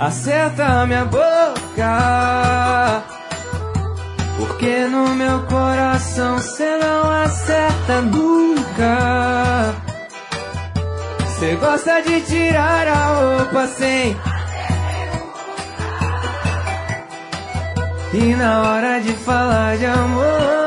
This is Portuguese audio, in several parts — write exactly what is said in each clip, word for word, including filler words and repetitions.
acerta a minha boca, porque no meu coração cê não acerta nunca. Cê gosta de tirar a roupa sem, e na hora de falar de amor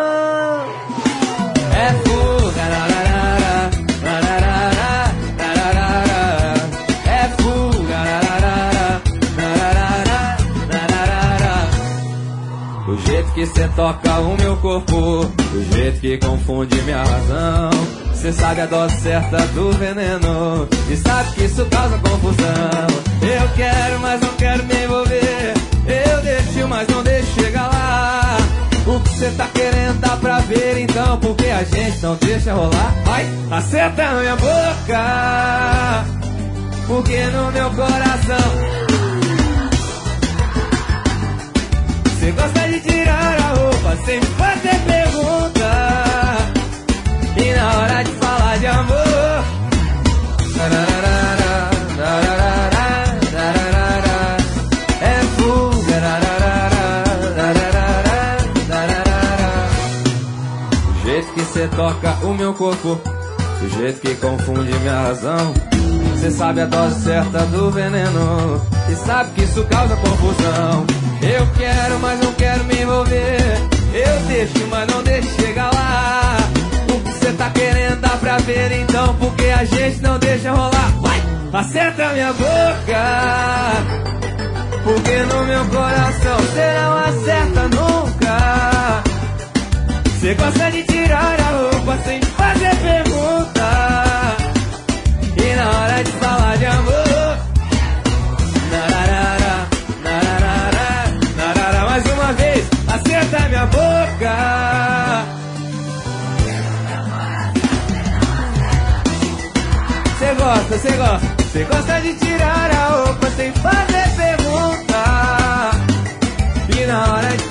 é fuga, lararara, lararara, lararara. É fuga, lararara, lararara, lararara. Do jeito que cê toca o meu corpo, do jeito que confunde minha razão. Cê sabe a dose certa do veneno e sabe que isso causa confusão. Eu quero, mas não quero me envolver. Eu deixo, mas não deixo chegar lá. O que cê tá querendo dá pra ver então, porque a gente não deixa rolar. Vai, acerta a minha boca, porque no meu coração cê gosta de tirar a roupa sem fazer pergunta, e na hora de falar de amor tararara, tararara, tararara, é fuga, tararara, tararara, tararara. Do jeito que cê toca o meu corpo, do jeito que confunde minha razão. Cê sabe a dose certa do veneno e sabe que isso causa confusão. Eu quero, mas não quero me envolver. Eu deixo, mas não deixo chegar lá. O que cê tá querendo dá pra ver então, porque a gente não deixa rolar. Vai, acerta minha boca, porque no meu coração cê não acerta nunca. Cê gosta de tirar a roupa sem fazer pergunta, e na hora de falar de amor nararara, nararara, nararara. Mais uma vez, acerta minha boca. Cê gosta, cê gosta, cê gosta de tirar a roupa sem fazer pergunta, e na hora de